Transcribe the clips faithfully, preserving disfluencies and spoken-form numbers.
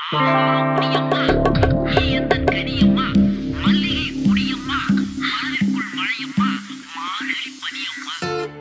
முடியம்மா நீ எந்தன் கனியம்மா மல்லிகை கொடியம்மா மனதிற்குள் மழையம்மா மார்கழி பனியம்மா.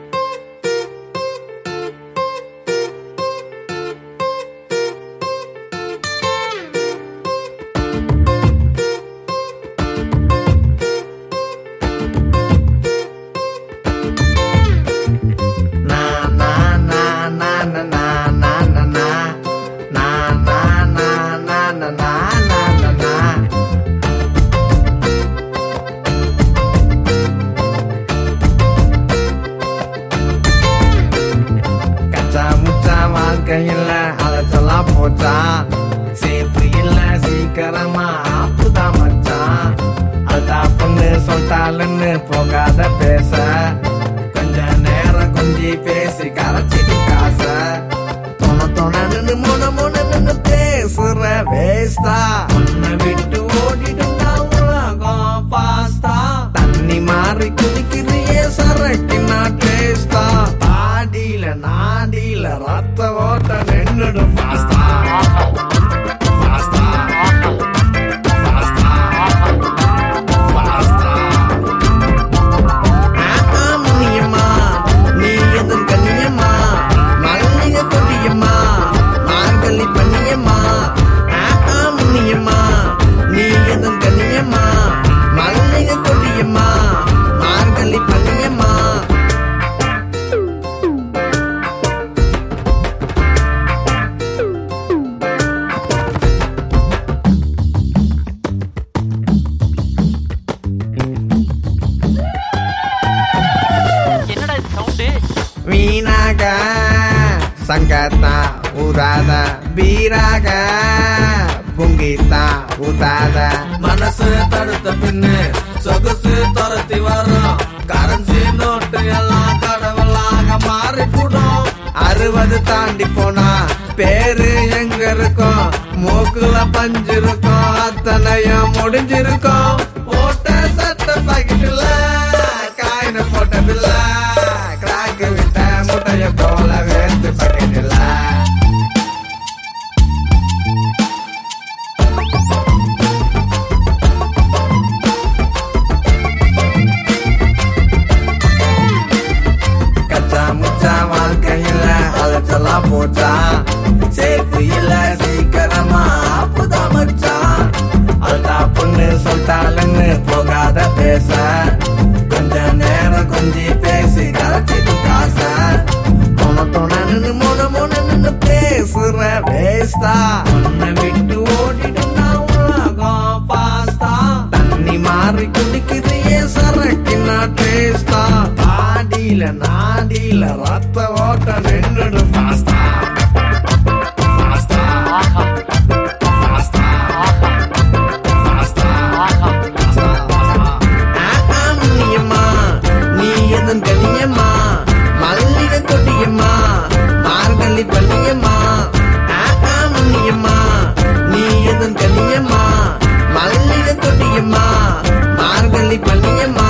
வாழ்க்கையில் அலைச்சலாம் போச்சா சேஃபு இல்ல சீக்கிரமா ஆப்புதான் மச்சான். அதா பொண்ணு சொல்லிட்டாலுன்னு போகாத பேச கொஞ்ச நேரம் கொஞ்சி பேசி கரைச்சிட்டு காச தொண தொணன்னு மொன மொனன்னு பேசுற வேஸ்டா உன்னை விட்டு ஓடிடுண்டா உலகம் பாஸ்தா தண்ணி மாறி குடிக்கிறியே சரக்கினா டேஸ்டா ஆடியில நாடியில ரத்த ஓட்ட நின்னுடு pasta pasta pasta pasta. Muniyamma நீ எதன் கண்ணியம்மா மல்லிகை கொடியம்மா மார்கழி பண்ணியம்மா. முனியம்மா நீ எதன் கண்ணியம்மா மல்லிகை கொடியம்மா மார்கழி பண்ணியம்மா. வீணாக சங்கத்தா ஊதாத பீராக பொங்கித்தா ஊதாத மனசு தடுத்த பின்னு சொகுசு துரத்தி வரும் கரன்சி நோட்டு எல்லாம் கடவுளாக மாறி கூடும். அறுபது தாண்டி போனா பேரு எங்க இருக்கும் மூக்குல பஞ்சு இருக்கும் அத்தனையும் முடிஞ்சிருக்கும். போட்ட சட்ட பாக்கெட்டுல காயின போட்டதில்ல கிராக்கு விட்ட முட்டைய போல வேர்த்து பாக்கெட்டுல. கச்சா முச்சா வாழ்க்கையில அலைச்சலாம் போச்சா சேஃபு இல்ல சீக்கிரமா ஆப்புதான் மச்சான். அதா பொண்ணு சொல்லிட்டாலுன்னு போகாத பேச கொஞ்ச நேரம் கொஞ்சி பேசி கரைச்சிட்டு காச தொண தொணன்னு மொன மொனன்னு பேசுற வேஸ்டா உன்னை விட்டு ஓடிடுனா உலகம் பாஸ்தா தண்ணி மாறி குடிக்கிறியே சரக்கினா டேஸ்டா ஆடியில நாடியில ரத்த ஓட்ட நின்னுடு pasta pasta pasta pasta. Muniyamma நீ எதன் கனியம்மா மல்லிகை கொடியம்மா மார்கழி பண்ணியம்மா. முனியம்மா நீ எதன் கனியம்மா மல்லிகை கொடியம்மா மார்கழி பண்ணியம்மா.